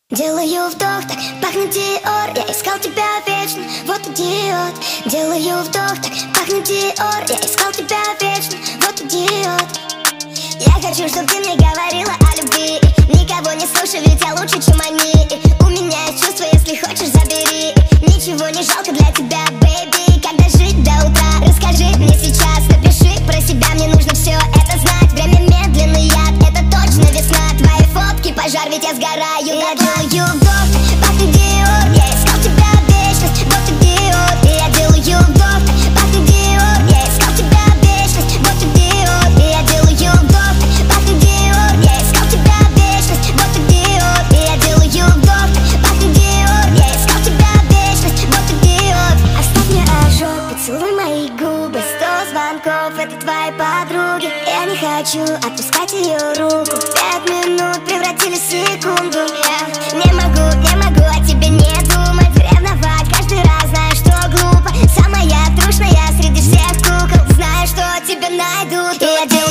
Делаю вдох, так пахнет Диор. Я искал тебя вечно, вот идиот. Делаю вдох, так пахнет Диор. Я искал тебя вечно, вот идиот. Я хочу, чтобы ты мне говорила о любви. Никого не слушай, ведь я лучше, чем они. У меня есть чувства, если хочешь, забери. Ничего не жалко для тебя, бэйби. Когда жить до утра, расскажи мне сейчас. Напиши про себя, мне нужно все это знать. Время медленный яд, это точно весна. Твои фотки пожар, ведь я сгораю. Я делаю вдох, пахнет Диор. Я искал тебя вечность, вот идиот. Я делаю вдох, пахнет Диор. Я искал тебя вечность, вот идиот. Я делаю вдох, пахнет Диор. Я искал тебя вечность, вот идиот. Я делаю вдох, пахнет Диор. Я искал тебя вечность, вот идиот. Оставь мне ожог, поцелуй мои губы. 100 звонков, это твои подруги. Я не хочу отпускать ее руку. 5 минут превратились в секунду. Я не могу о тебе не думать. Ревновать каждый раз, знаю, что глупо. Самая трушная среди всех кукол. Знаю, что тебя найдут. И я